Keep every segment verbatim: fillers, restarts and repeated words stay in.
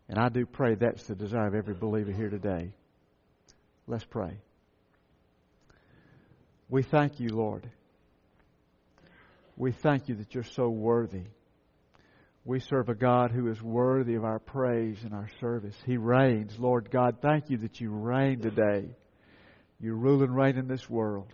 And I do pray that's the desire of every believer here today. Let's pray. We thank you, Lord. We thank you that you're so worthy. We serve a God who is worthy of our praise and our service. He reigns. Lord God, thank you that you reign today. You rule and reign in this world.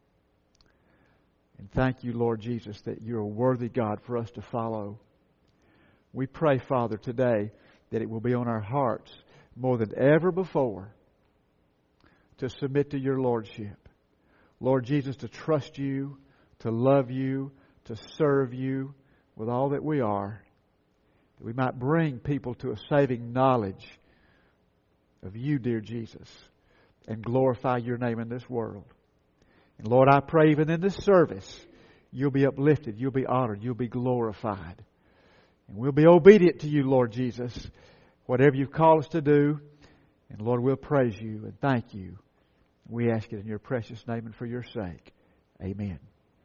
And thank you, Lord Jesus, that you're a worthy God for us to follow. We pray, Father, today that it will be on our hearts more than ever before to submit to your Lordship. Lord Jesus, to trust you, to love you, to serve you with all that we are. That we might bring people to a saving knowledge of you, dear Jesus, and glorify your name in this world. And Lord, I pray even in this service, you'll be uplifted, you'll be honored, you'll be glorified. And we'll be obedient to you, Lord Jesus, whatever you've called us to do. And Lord, we'll praise you and thank you. We ask it in your precious name and for your sake. Amen.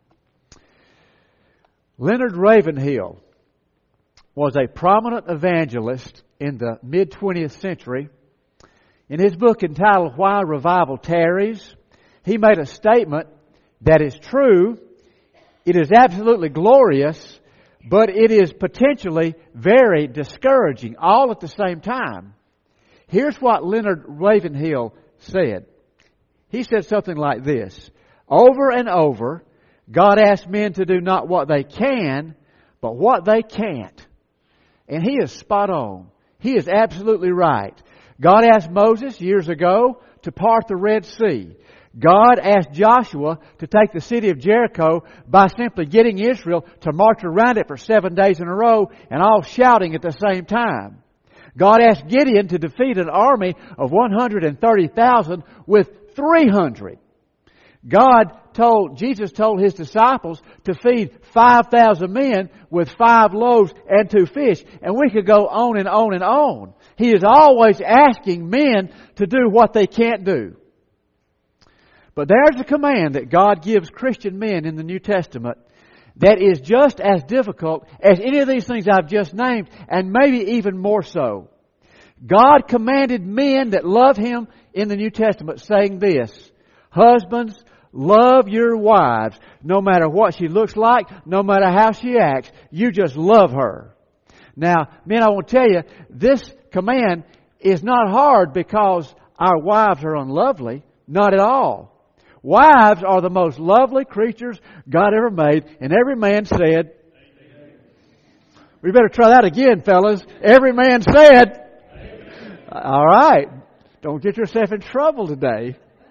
Leonard Ravenhill was a prominent evangelist in the mid-twentieth century. In his book entitled Why Revival Tarries, he made a statement that is true. It is absolutely glorious, but it is potentially very discouraging all at the same time. Here's what Leonard Ravenhill said. He said something like this: over and over, God asks men to do not what they can, but what they can't. And he is spot on. He is absolutely right. God asked Moses years ago to part the Red Sea. God asked Joshua to take the city of Jericho by simply getting Israel to march around it for seven days in a row and all shouting at the same time. God asked Gideon to defeat an army of one hundred thirty thousand with three hundred. God told, Jesus told His disciples to feed five thousand men with five loaves and two fish. And we could go on and on and on. He is always asking men to do what they can't do. But there's a command that God gives Christian men in the New Testament that is just as difficult as any of these things I've just named, and maybe even more so. God commanded men that love Him in the New Testament, saying this: husbands, love your wives, no matter what she looks like, no matter how she acts. You just love her. Now, men, I want to tell you, this command is not hard because our wives are unlovely. Not at all. Wives are the most lovely creatures God ever made, and every man said, amen. We better try that again, fellas. Every man said, amen. All right. Don't get yourself in trouble today.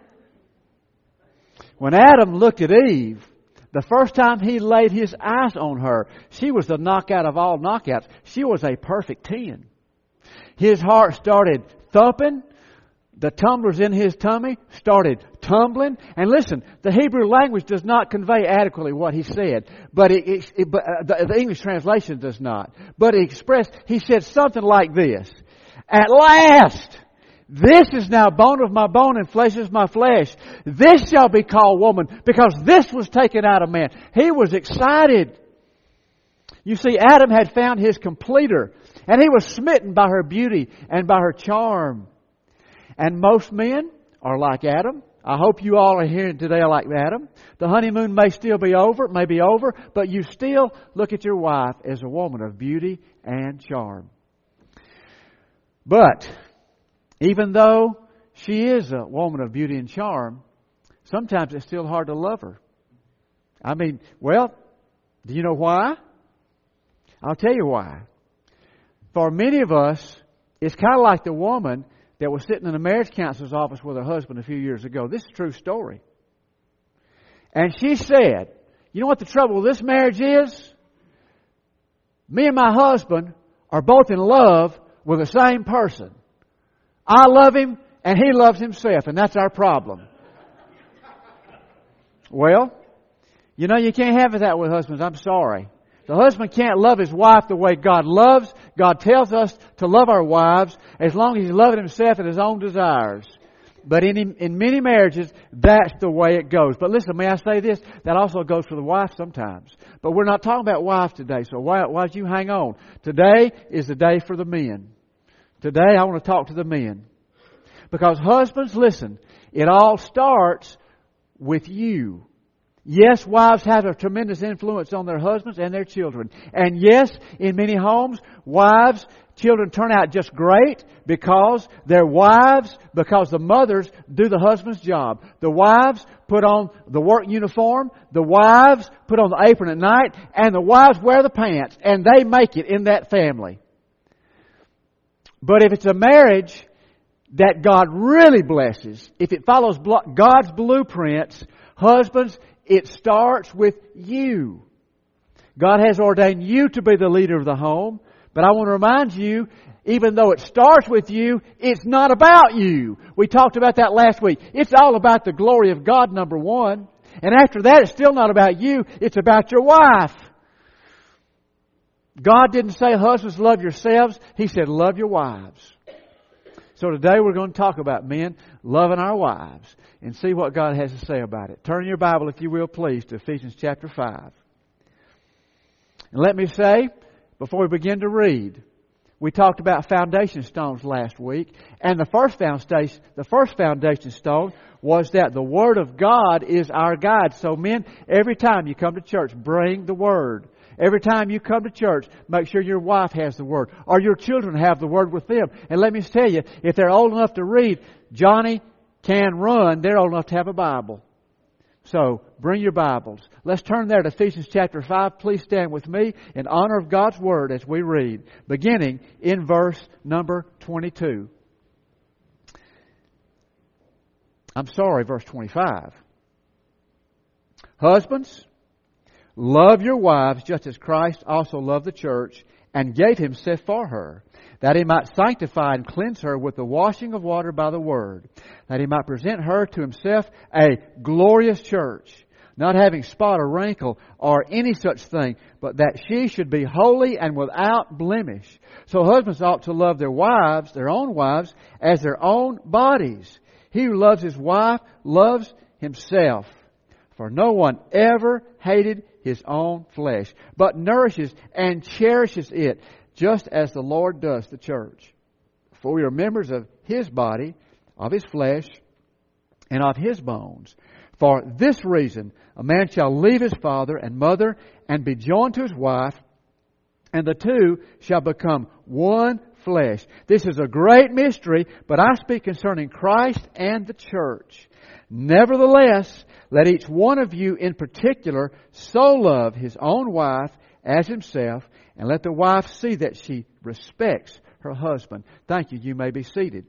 When Adam looked at Eve, the first time he laid his eyes on her, she was the knockout of all knockouts. She was a perfect ten. His heart started thumping. The tumblers in his tummy started tumbling. And listen, the Hebrew language does not convey adequately what he said. But, it, it, it, but uh, the, the English translation does not. But it expressed, he said something like this: at last! This is now bone of my bone and flesh is my flesh. This shall be called woman, because this was taken out of man. He was excited. You see, Adam had found his completer, and he was smitten by her beauty and by her charm. And most men are like Adam. I hope you all are here today like Adam. The honeymoon may still be over, it may be over, but you still look at your wife as a woman of beauty and charm. But even though she is a woman of beauty and charm, sometimes it's still hard to love her. I mean, well, do you know why? I'll tell you why. For many of us, it's kind of like the woman that was sitting in a marriage counselor's office with her husband a few years ago. This is a true story. And she said, you know what the trouble with this marriage is? Me and my husband are both in love with the same person. I love him and he loves himself, and that's our problem. Well, you know, you can't have it that way, husbands. I'm sorry. The husband can't love his wife the way God loves. God tells us to love our wives as long as he's loving himself and his own desires. But in, in many marriages, that's the way it goes. But listen, may I say this? That also goes for the wife sometimes. But we're not talking about wives today, so why, why don't you hang on? Today is the day for the men. Today I want to talk to the men. Because husbands, listen, it all starts with you. Yes, wives have a tremendous influence on their husbands and their children. And yes, in many homes, wives, children turn out just great because they're wives, because the mothers do the husband's job. The wives put on the work uniform, the wives put on the apron at night, and the wives wear the pants, and they make it in that family. But if it's a marriage that God really blesses, if it follows God's blueprints, husbands, it starts with you. God has ordained you to be the leader of the home. But I want to remind you, even though it starts with you, it's not about you. We talked about that last week. It's all about the glory of God, number one. And after that, it's still not about you. It's about your wife. God didn't say, husbands, love yourselves. He said, love your wives. So today we're going to talk about men loving our wives and see what God has to say about it. Turn your Bible, if you will, please, to Ephesians chapter five. And let me say, before we begin to read, we talked about foundation stones last week. And the first foundation, the first foundation stone was that the Word of God is our guide. So men, every time you come to church, bring the Word. Every time you come to church, make sure your wife has the Word, or your children have the Word with them. And let me tell you, if they're old enough to read, Johnny can run, they're old enough to have a Bible. So, bring your Bibles. Let's turn there to Ephesians chapter five. Please stand with me in honor of God's Word as we read, beginning in verse number twenty-two. I'm sorry, verse twenty-five. Husbands, love your wives just as Christ also loved the church and gave Himself for her, that He might sanctify and cleanse her with the washing of water by the Word, that He might present her to Himself a glorious church, not having spot or wrinkle or any such thing, but that she should be holy and without blemish. So husbands ought to love their wives, their own wives, as their own bodies. He who loves his wife loves himself. For no one ever hated his own flesh, but nourishes and cherishes it, just as the Lord does the church. For we are members of His body, of His flesh, and of His bones. For this reason, a man shall leave his father and mother, and be joined to his wife, and the two shall become one flesh. This is a great mystery, but I speak concerning Christ and the church. Nevertheless, let each one of you in particular so love his own wife as himself, and let the wife see that she respects her husband. Thank you. You may be seated.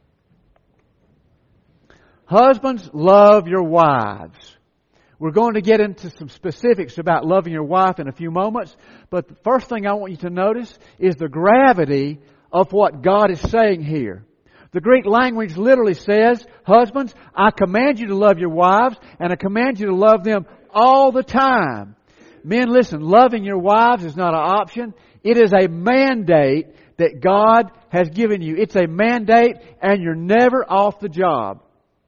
Husbands, love your wives. We're going to get into some specifics about loving your wife in a few moments. But the first thing I want you to notice is the gravity of what God is saying here. The Greek language literally says, husbands, I command you to love your wives, and I command you to love them all the time. Men, listen, loving your wives is not an option. It is a mandate that God has given you. It's a mandate, and you're never off the job.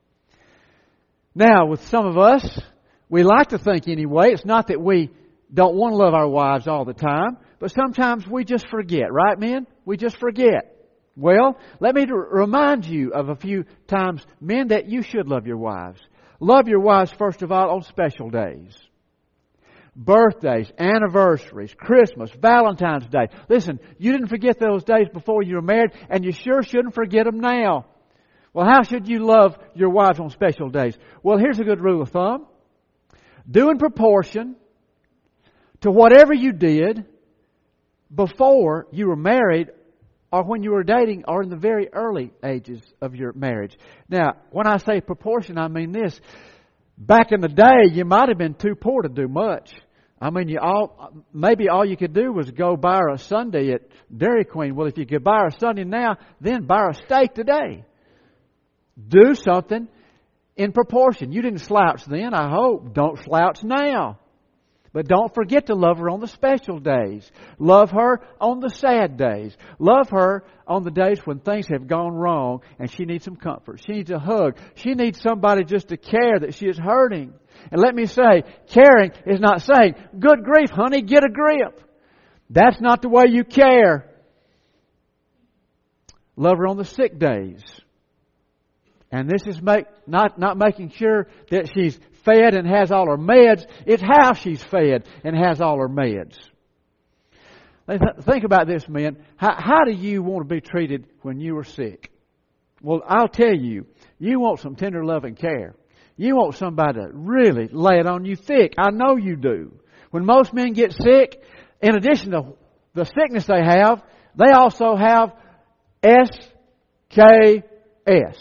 Now, with some of us, we like to think anyway, it's not that we don't want to love our wives all the time, but sometimes we just forget, right, men? We just forget. Well, let me remind you of a few times, men, that you should love your wives. Love your wives, first of all, on special days. Birthdays, anniversaries, Christmas, Valentine's Day. Listen, you didn't forget those days before you were married, and you sure shouldn't forget them now. Well, how should you love your wives on special days? Well, here's a good rule of thumb. Do in proportion to whatever you did before you were married, or when you were dating, or in the very early ages of your marriage. Now, when I say proportion, I mean this. Back in the day, you might have been too poor to do much. I mean, you all maybe all you could do was go buy her a sundae at Dairy Queen. Well, if you could buy her a sundae now, then buy her a steak today. Do something in proportion. You didn't slouch then, I hope. Don't slouch now. But don't forget to love her on the special days. Love her on the sad days. Love her on the days when things have gone wrong and she needs some comfort. She needs a hug. She needs somebody just to care that she is hurting. And let me say, caring is not saying, good grief, honey, get a grip. That's not the way you care. Love her on the sick days. And this is make, not, not making sure that she's fed and has all her meds. It's how she's fed and has all her meds. Think about this, men. How, how do you want to be treated when you are sick? Well, I'll tell you, you want some tender love and care. You want somebody to really lay it on you thick. I know you do. When most men get sick, in addition to the sickness they have, they also have S K S.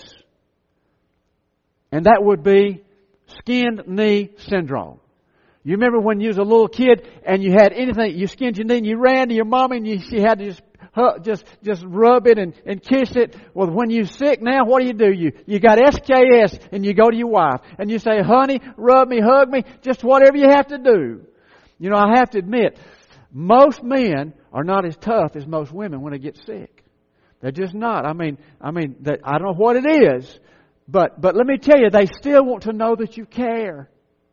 And that would be skinned knee syndrome. You remember when you was a little kid and you had anything, you skinned your knee and you ran to your mom and you, she had to just just just rub it and, and kiss it. Well, when you're sick now, what do you do? You you got S K S and you go to your wife and you say, honey, rub me, hug me, just whatever you have to do. You know, I have to admit, most men are not as tough as most women when they get sick. They're just not. I mean, I mean, they, I don't know what it is, but but let me tell you, they still want to know that you care.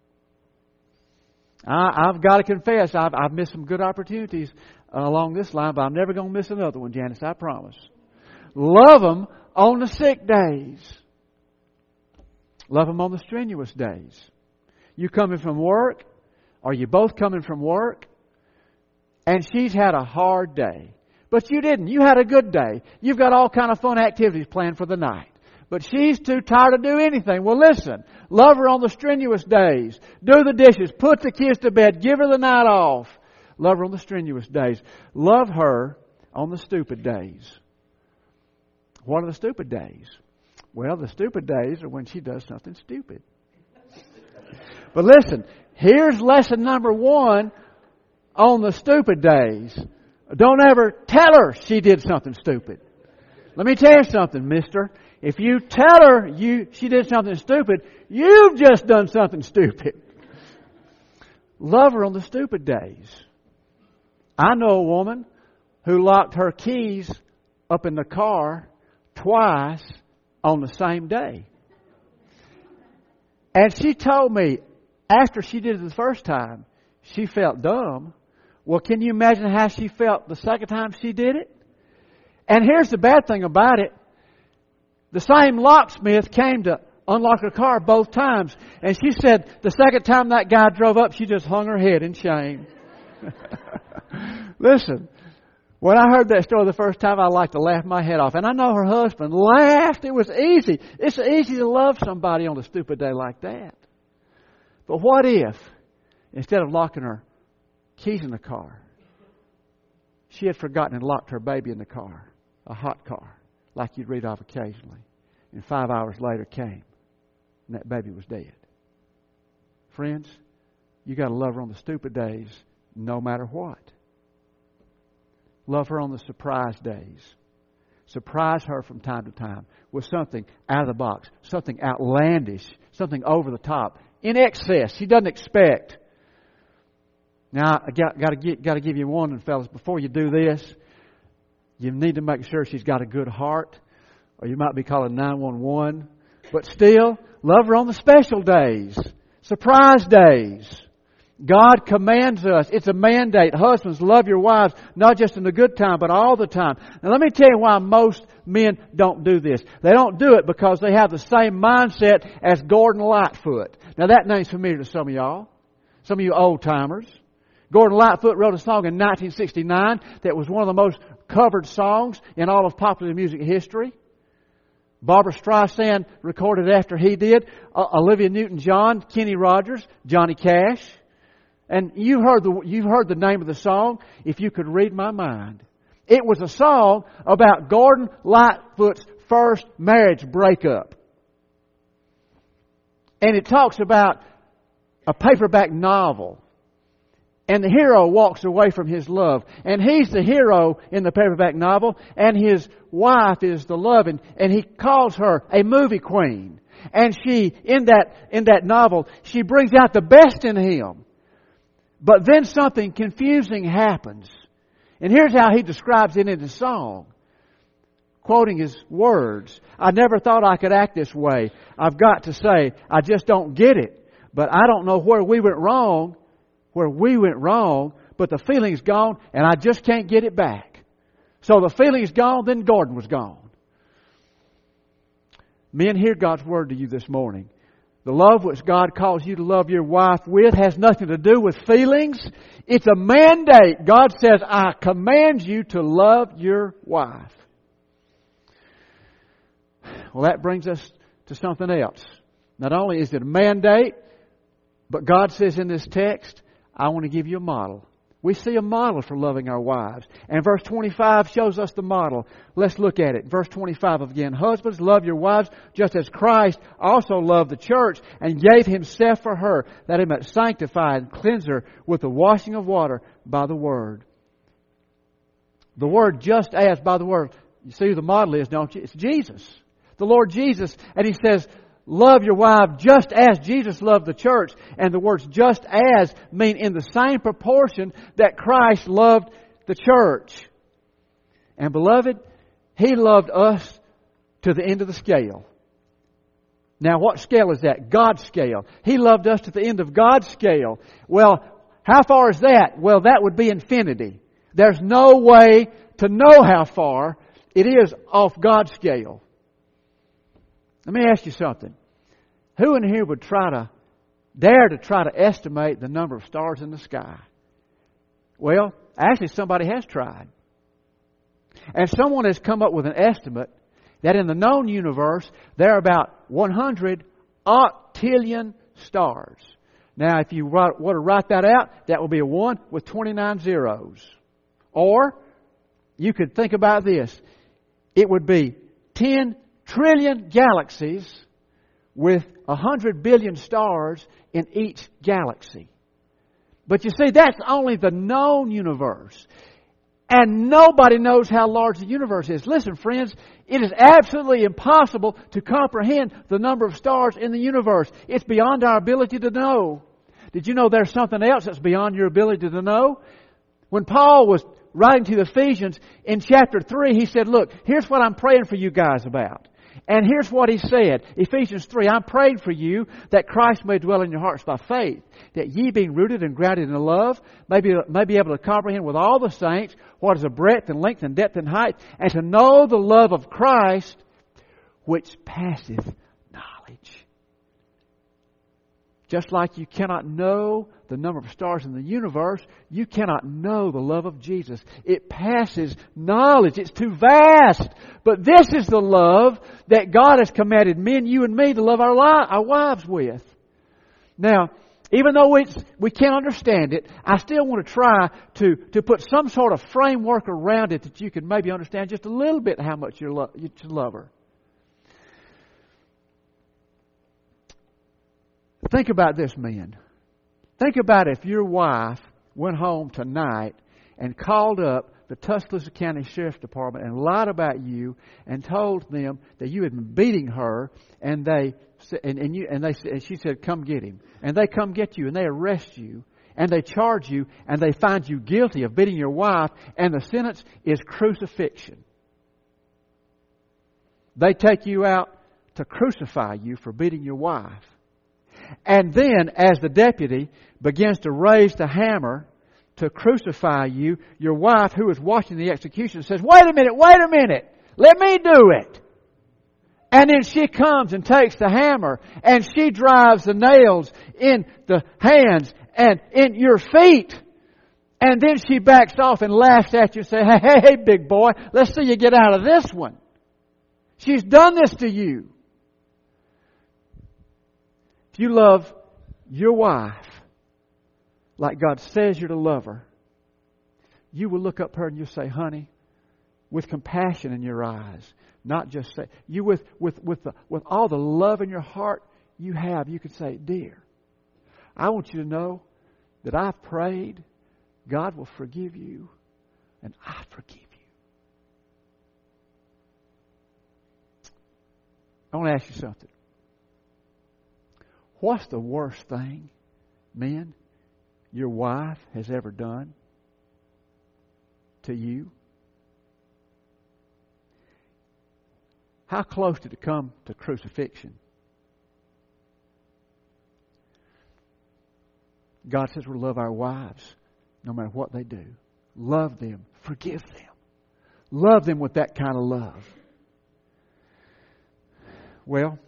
I, I've got to confess, I've, I've missed some good opportunities uh, along this line, but I'm never going to miss another one, Janice, I promise. Love them on the sick days. Love them on the strenuous days. You coming from work, or you both coming from work, and she's had a hard day. But you didn't. You had a good day. You've got all kind of fun activities planned for the night. But she's too tired to do anything. Well, listen. Love her on the strenuous days. Do the dishes. Put the kids to bed. Give her the night off. Love her on the strenuous days. Love her on the stupid days. What are the stupid days? Well, the stupid days are when she does something stupid. But listen, here's lesson number one on the stupid days. Don't ever tell her she did something stupid. Let me tell you something, mister. If you tell her you she did something stupid, you've just done something stupid. Love her on the stupid days. I know a woman who locked her keys up in the car twice on the same day. And she told me after she did it the first time, she felt dumb. Well, can you imagine how she felt the second time she did it? And here's the bad thing about it. The same locksmith came to unlock her car both times. And she said the second time that guy drove up, she just hung her head in shame. Listen, when I heard that story the first time, I liked to laugh my head off. And I know her husband laughed. It was easy. It's easy to love somebody on a stupid day like that. But what if, instead of locking her keys in the car, she had forgotten and locked her baby in the car, a hot car, like you'd read of occasionally. And five hours later came, and that baby was dead. Friends, you got to love her on the stupid days, no matter what. Love her on the surprise days. Surprise her from time to time with something out of the box, something outlandish, something over the top, in excess. She doesn't expect. Now, I got, got to get, got to give you one, fellas. Before you do this, you need to make sure she's got a good heart, or you might be calling nine one one. But still, love her on the special days, surprise days. God commands us. It's a mandate. Husbands, love your wives, not just in the good time, but all the time. Now, let me tell you why most men don't do this. They don't do it because they have the same mindset as Gordon Lightfoot. Now, that name's familiar to some of y'all, some of you old-timers. Gordon Lightfoot wrote a song in nineteen sixty-nine that was one of the most covered songs in all of popular music history. Barbra Streisand recorded after he did. Uh, Olivia Newton-John, Kenny Rogers, Johnny Cash. And you heard the you heard the name of the song, If You Could Read My Mind. It was a song about Gordon Lightfoot's first marriage breakup. And it talks about a paperback novel. And the hero walks away from his love. And he's the hero in the paperback novel. And his wife is the love. And, and he calls her a movie queen. And she, in that, in that novel, she brings out the best in him. But then something confusing happens. And here's how he describes it in his song. Quoting his words. I never thought I could act this way. I've got to say, I just don't get it. But I don't know where we went wrong. Where we went wrong, but the feeling's gone, and I just can't get it back. So the feeling's gone, then Gordon was gone. Men, hear God's word to you this morning. The love which God calls you to love your wife with has nothing to do with feelings. It's a mandate. God says, I command you to love your wife. Well, that brings us to something else. Not only is it a mandate, but God says in this text, I want to give you a model. We see a model for loving our wives. And verse twenty-five shows us the model. Let's look at it. Verse twenty-five again. Husbands, love your wives just as Christ also loved the church and gave Himself for her, that He might sanctify and cleanse her with the washing of water by the Word. The word just as by the Word. You see who the model is, don't you? It's Jesus. The Lord Jesus. And He says, love your wife just as Jesus loved the church. And the words just as mean in the same proportion that Christ loved the church. And beloved, He loved us to the end of the scale. Now what scale is that? God's scale. He loved us to the end of God's scale. Well, how far is that? Well, that would be infinity. There's no way to know how far it is off God's scale. Let me ask you something. Who in here would try to, dare to try to estimate the number of stars in the sky? Well, actually somebody has tried. And someone has come up with an estimate that in the known universe, there are about one hundred octillion stars. Now, if you write, want to write that out, that will be a one with twenty-nine zeros. Or, you could think about this. It would be ten trillion galaxies with one hundred billion stars in each galaxy. But you see, that's only the known universe. And nobody knows how large the universe is. Listen, friends, it is absolutely impossible to comprehend the number of stars in the universe. It's beyond our ability to know. Did you know there's something else that's beyond your ability to know? When Paul was writing to the Ephesians in chapter three, he said, look, here's what I'm praying for you guys about. And here's what he said, Ephesians three, I'm praying for you that Christ may dwell in your hearts by faith, that ye being rooted and grounded in love, may be, may be able to comprehend with all the saints what is the breadth and length and depth and height, and to know the love of Christ, which passeth knowledge. Just like you cannot know the number of stars in the universe, you cannot know the love of Jesus. It passes knowledge. It's too vast. But this is the love that God has commanded men, you and me, to love our, li- our wives with. Now, even though it's, we can't understand it, I still want to try to, to put some sort of framework around it that you can maybe understand just a little bit how much you lo- you love her. Think about this, men. Think about if your wife went home tonight and called up the Tuscaloosa County Sheriff's Department and lied about you and told them that you had been beating her, and they and, and you and they and she said, "Come get him," and they come get you and they arrest you and they charge you and they find you guilty of beating your wife, and the sentence is crucifixion. They take you out to crucify you for beating your wife. And then, as the deputy begins to raise the hammer to crucify you, your wife, who is watching the execution, says, "Wait a minute, wait a minute, let me do it." And then she comes and takes the hammer and she drives the nails in the hands and in your feet. And then she backs off and laughs at you and says, "Hey, hey, hey, big boy, let's see you get out of this one." She's done this to you. If you love your wife like God says you're to love her, you will look up to her and you'll say, "Honey," with compassion in your eyes, not just say, you with with with the, with all the love in your heart you have, you can say, "Dear, I want you to know that I've prayed, God will forgive you, and I forgive you." I want to ask you something. What's the worst thing, men, your wife has ever done to you? How close did it come to crucifixion? God says we love our wives no matter what they do. Love them. Forgive them. Love them with that kind of love. Well,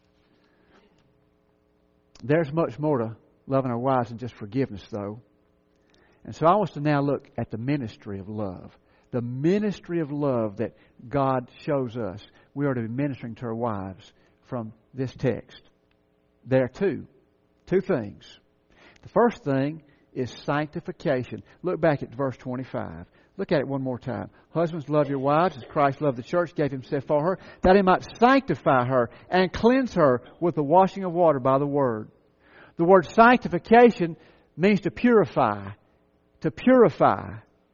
there's much more to loving our wives than just forgiveness, though. And so I want us to now look at the ministry of love. The ministry of love that God shows us. We are to be ministering to our wives from this text. There are two. Two things. The first thing is sanctification. Look back at verse twenty-five. Look at it one more time. Husbands, love your wives as Christ loved the church, gave himself for her, that he might sanctify her and cleanse her with the washing of water by the word. The word sanctification means to purify. To purify.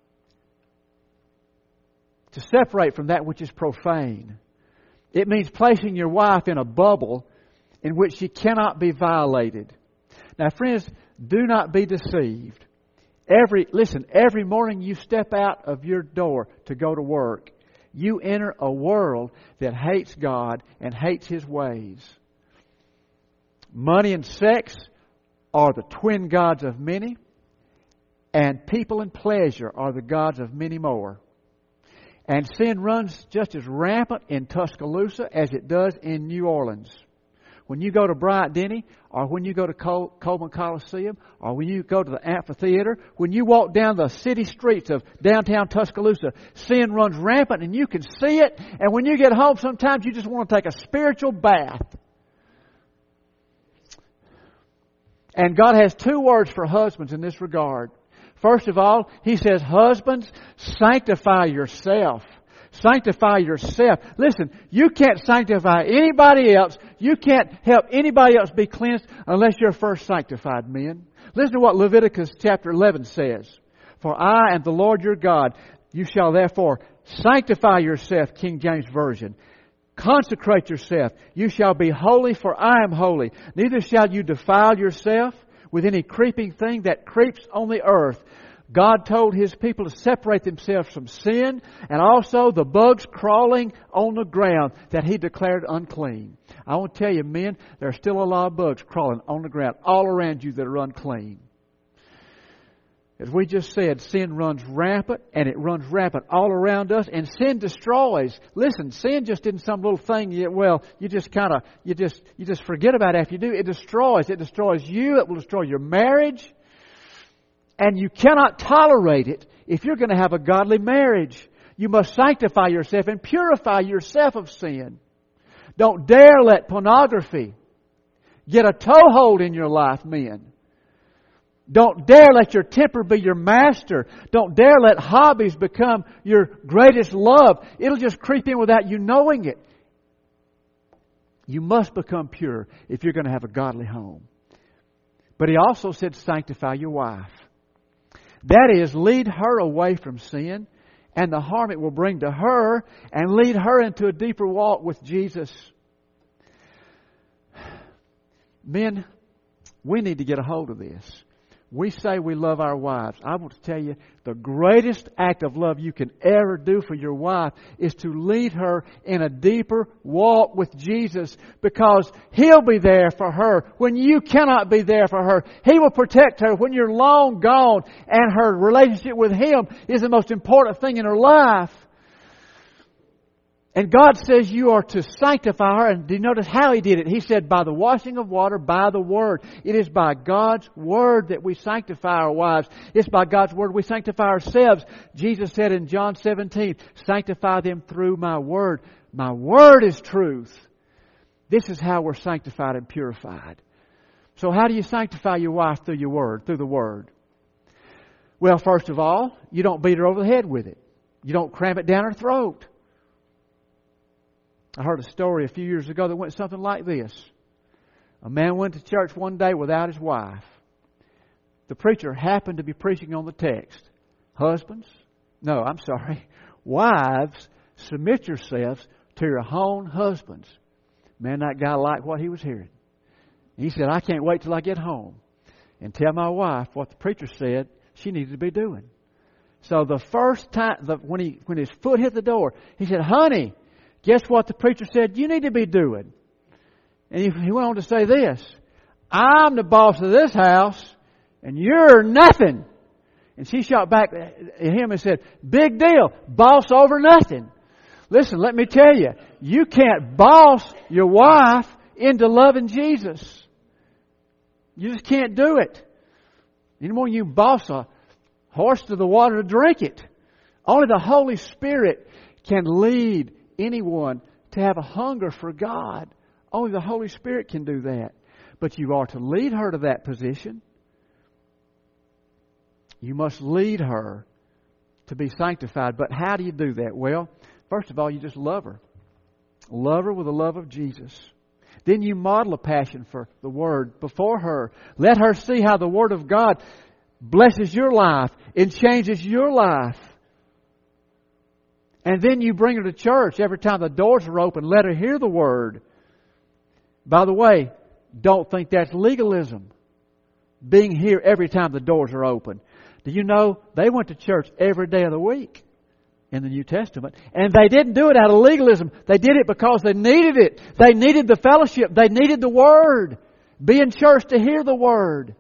To separate from that which is profane. It means placing your wife in a bubble in which she cannot be violated. Now, friends, do not be deceived. Every listen, every morning you step out of your door to go to work, you enter a world that hates God and hates His ways. Money and sex are the twin gods of many, and people and pleasure are the gods of many more. And sin runs just as rampant in Tuscaloosa as it does in New Orleans. When you go to Bryant Denny, or when you go to Col- Coleman Coliseum, or when you go to the amphitheater, when you walk down the city streets of downtown Tuscaloosa, sin runs rampant and you can see it. And when you get home, sometimes you just want to take a spiritual bath. And God has two words for husbands in this regard. First of all, He says, husbands, sanctify yourself. Sanctify yourself. Listen, you can't sanctify anybody else. You can't help anybody else be cleansed unless you're first sanctified, men. Listen to what Leviticus chapter eleven says. For I am the Lord your God. You shall therefore sanctify yourself, King James Version. Consecrate yourself. You shall be holy, for I am holy. Neither shall you defile yourself with any creeping thing that creeps on the earth. God told His people to separate themselves from sin and also the bugs crawling on the ground that He declared unclean. I want to tell you, men, there are still a lot of bugs crawling on the ground all around you that are unclean. As we just said, sin runs rampant, and it runs rampant all around us, and sin destroys. Listen, sin just isn't some little thing you, well, you just kind of, you just, you just forget about after you do. It destroys. It destroys you. It will destroy your marriage. And you cannot tolerate it if you're going to have a godly marriage. You must sanctify yourself and purify yourself of sin. Don't dare let pornography get a toehold in your life, men. Don't dare let your temper be your master. Don't dare let hobbies become your greatest love. It'll just creep in without you knowing it. You must become pure if you're going to have a godly home. But He also said, sanctify your wife. That is, lead her away from sin and the harm it will bring to her, and lead her into a deeper walk with Jesus. Men, we need to get a hold of this. We say we love our wives. I want to tell you, the greatest act of love you can ever do for your wife is to lead her in a deeper walk with Jesus, because He'll be there for her when you cannot be there for her. He will protect her when you're long gone, and her relationship with Him is the most important thing in her life. And God says you are to sanctify her. And do you notice how He did it? He said, by the washing of water, by the Word. It is by God's Word that we sanctify our wives. It's by God's Word we sanctify ourselves. Jesus said in John seventeen, sanctify them through my Word. My Word is truth. This is how we're sanctified and purified. So how do you sanctify your wife through your Word, through the Word? Well, first of all, you don't beat her over the head with it. You don't cram it down her throat. I heard a story a few years ago that went something like this. A man went to church one day without his wife. The preacher happened to be preaching on the text. Husbands, no, I'm sorry. Wives, submit yourselves to your own husbands. Man, that guy liked what he was hearing. He said, I can't wait till I get home and tell my wife what the preacher said she needed to be doing. So the first time, the, when he when his foot hit the door, he said, honey, guess what the preacher said you need to be doing? And he, he went on to say this, I'm the boss of this house, and you're nothing. And she shot back at him and said, big deal, boss over nothing. Listen, let me tell you, you can't boss your wife into loving Jesus. You just can't do it. Any more than you boss a horse to the water to drink it. Only the Holy Spirit can lead anyone to have a hunger for God. Only the Holy Spirit can do that. But you are to lead her to that position. You must lead her to be sanctified. But how do you do that? Well, first of all, you just love her. Love her with the love of Jesus. Then you model a passion for the Word before her. Let her see how the Word of God blesses your life and changes your life. And then you bring her to church every time the doors are open. Let her hear the Word. By the way, don't think that's legalism. Being here every time the doors are open. Do you know they went to church every day of the week in the New Testament? And they didn't do it out of legalism. They did it because they needed it. They needed the fellowship. They needed the Word. Be in church to hear the Word.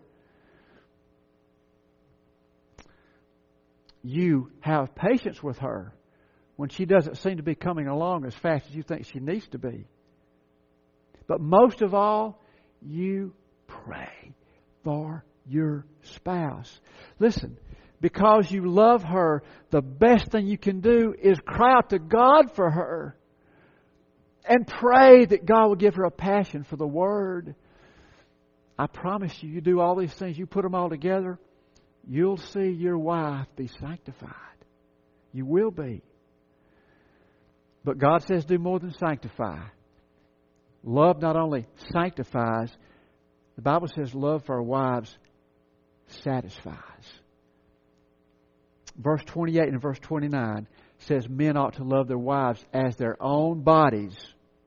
You have patience with her when she doesn't seem to be coming along as fast as you think she needs to be. But most of all, you pray for your spouse. Listen, because you love her, the best thing you can do is cry out to God for her and pray that God will give her a passion for the Word. I promise you, you do all these things, you put them all together, you'll see your wife be sanctified. You will be. But God says do more than sanctify. Love not only sanctifies, the Bible says love for our wives satisfies. Verse twenty-eight and verse twenty-nine says men ought to love their wives as their own bodies.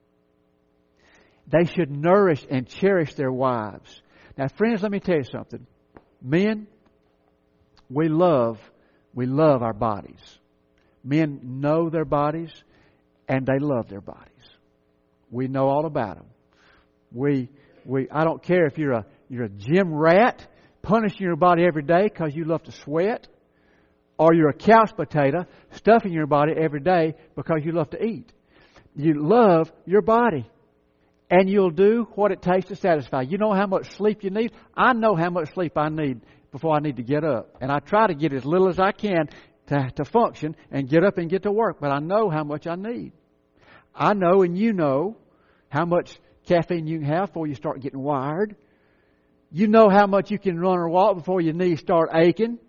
They should nourish and cherish their wives. Now, friends, let me tell you something. Men, we love, we love our bodies. Men know their bodies and they love their bodies. We know all about them. We, we, I don't care if you're a, you're a gym rat punishing your body every day because you love to sweat, or you're a couch potato stuffing your body every day because you love to eat. You love your body. And you'll do what it takes to satisfy. You know how much sleep you need? I know how much sleep I need before I need to get up. And I try to get as little as I can to, to function and get up and get to work. But I know how much I need. I know and you know how much caffeine you can have before you start getting wired. You know how much you can run or walk before your knees start aching.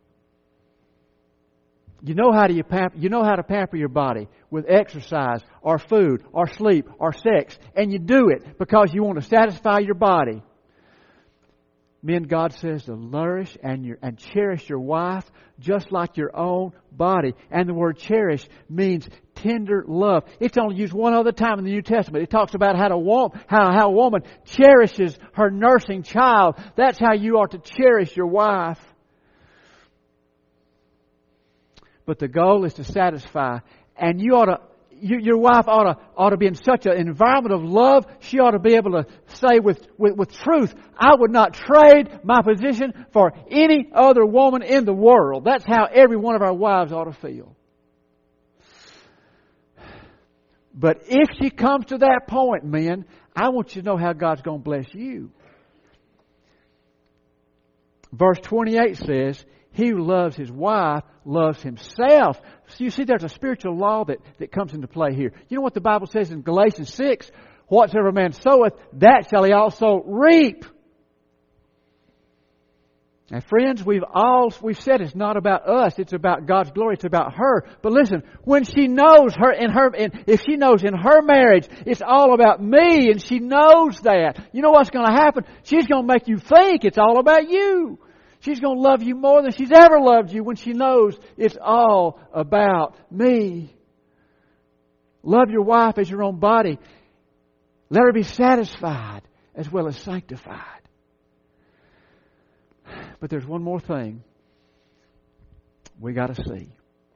You know how do you pamper, you know how to pamper your body with exercise or food or sleep or sex. And you do it because you want to satisfy your body. Men, God says to nourish and, your, and cherish your wife just like your own body. And the word cherish means tender love. It's only used one other time in the New Testament. It talks about how, to, how, how a woman cherishes her nursing child. That's how you are to cherish your wife. But the goal is to satisfy. And you ought to, you, your wife ought to, ought to be in such an environment of love. She ought to be able to say with, with, with truth, I would not trade my position for any other woman in the world. That's how every one of our wives ought to feel. But if she comes to that point, men, I want you to know how God's going to bless you. Verse twenty-eight says, he who loves his wife loves himself. So you see there's a spiritual law that, that comes into play here. You know what the Bible says in Galatians six? Whatsoever man soweth, that shall he also reap. Now friends, we've all, we've said it's not about us, it's about God's glory, it's about her. But listen, when she knows her, in her, in, if she knows in her marriage, it's all about me, and she knows that, you know what's going to happen? She's going to make you think it's all about you. She's going to love you more than she's ever loved you when she knows it's all about me. Love your wife as your own body. Let her be satisfied as well as sanctified. But there's one more thing we got to see.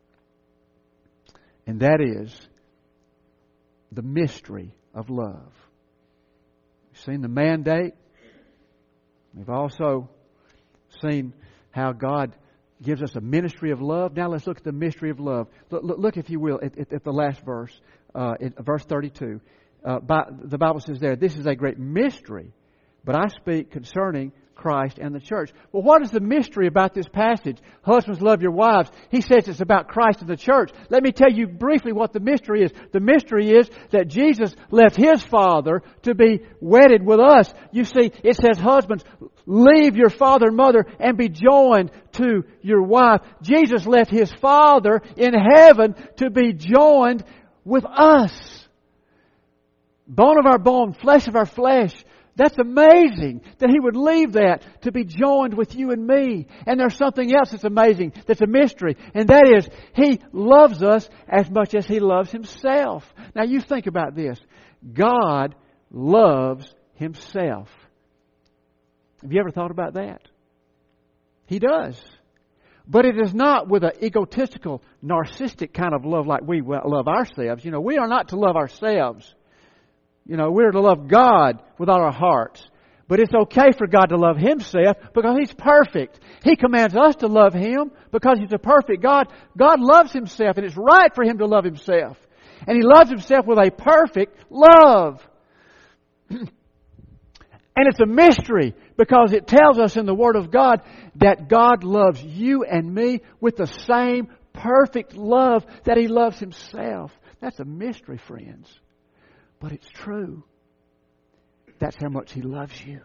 And that is the mystery of love. We've seen the mandate. We've also seen how God gives us a ministry of love. Now let's look at the mystery of love. Look, look, look if you will, at, at, at the last verse, uh, in verse thirty-two. Uh, by, the Bible says there, this is a great mystery, but I speak concerning Christ and the church. Well, what is the mystery about this passage? Husbands, love your wives. He says it's about Christ and the church. Let me tell you briefly what the mystery is. The mystery is that Jesus left His Father to be wedded with us. You see, it says, husbands, leave your father and mother and be joined to your wife. Jesus left His Father in heaven to be joined with us. Bone of our bone, flesh of our flesh. That's amazing that He would leave that to be joined with you and me. And there's something else that's amazing, that's a mystery. And that is, He loves us as much as He loves Himself. Now you think about this. God loves Himself. Have you ever thought about that? He does. But it is not with an egotistical, narcissistic kind of love like we love ourselves. You know, we are not to love ourselves. You know, we're to love God with all our hearts. But it's okay for God to love Himself because He's perfect. He commands us to love Him because He's a perfect God. God loves Himself, and it's right for Him to love Himself. And He loves Himself with a perfect love. And it's a mystery because it tells us in the Word of God that God loves you and me with the same perfect love that He loves Himself. That's a mystery, friends. But it's true. That's how much He loves you.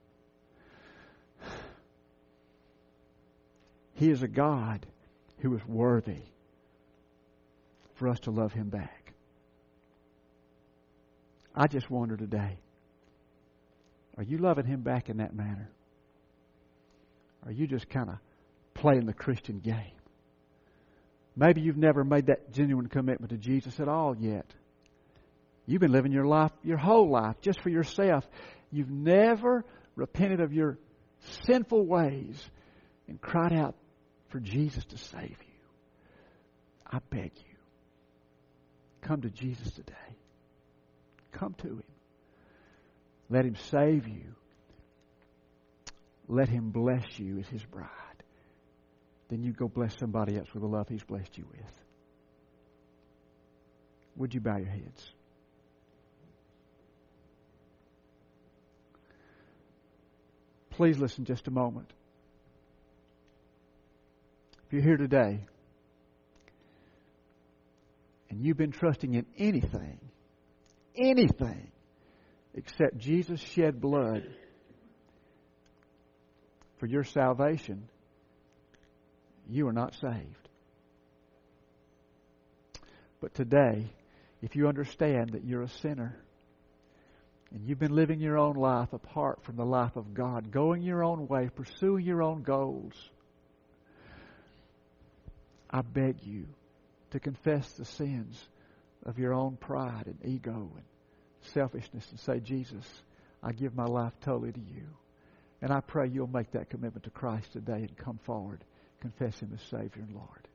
He is a God who is worthy for us to love Him back. I just wonder today, are you loving Him back in that manner? Or are you just kind of playing the Christian game? Maybe you've never made that genuine commitment to Jesus at all yet. You've been living your life, your whole life, just for yourself. You've never repented of your sinful ways and cried out for Jesus to save you. I beg you, come to Jesus today. Come to Him. Let Him save you. Let Him bless you as His bride. Then you go bless somebody else with the love He's blessed you with. Would you bow your heads? Please listen just a moment. If you're here today and you've been trusting in anything, anything except Jesus shed blood for your salvation, you are not saved. But today, if you understand that you're a sinner, and you've been living your own life apart from the life of God, going your own way, pursuing your own goals, I beg you to confess the sins of your own pride and ego and selfishness and say, Jesus, I give my life totally to you. And I pray you'll make that commitment to Christ today and come forward, confess Him as Savior and Lord.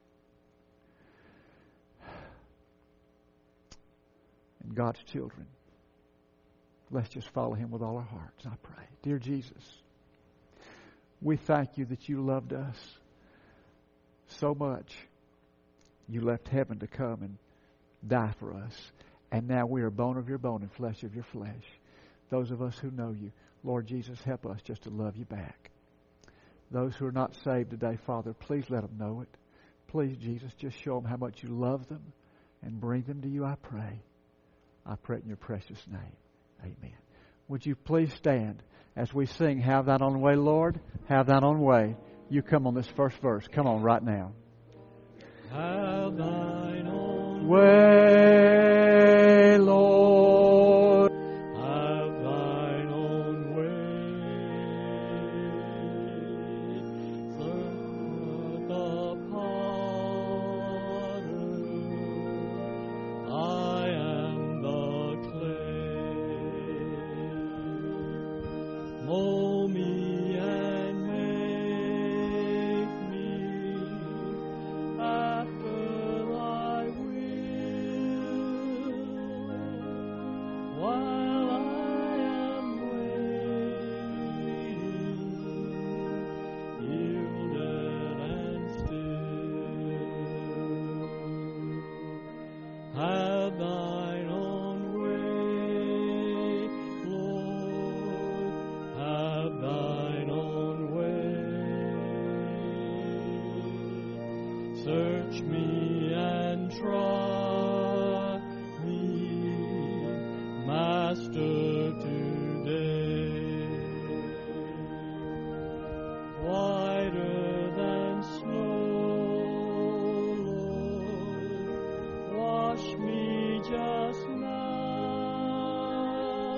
And God's children, let's just follow Him with all our hearts, I pray. Dear Jesus, we thank You that You loved us so much. You left heaven to come and die for us. And now we are bone of Your bone and flesh of Your flesh. Those of us who know You, Lord Jesus, help us just to love You back. Those who are not saved today, Father, please let them know it. Please, Jesus, just show them how much You love them and bring them to You, I pray. I pray it in Your precious name. Amen. Would you please stand as we sing, Have Thine Own Way, Lord, Have Thine Own Way. You come on this first verse. Come on right now. Have Thine own way, Lord. Have Thine own way. Serve the potter. I am the clay. Mold me and make me after Thy will, while I am waiting, yielded and Search me and try me, Master, today. Whiter than snow, Lord, wash me just now,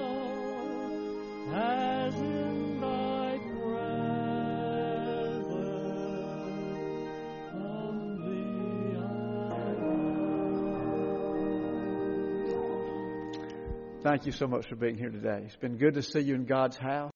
as in thy presence humbly I bow. Thank you so much for being here today. It's been good to see you in God's house.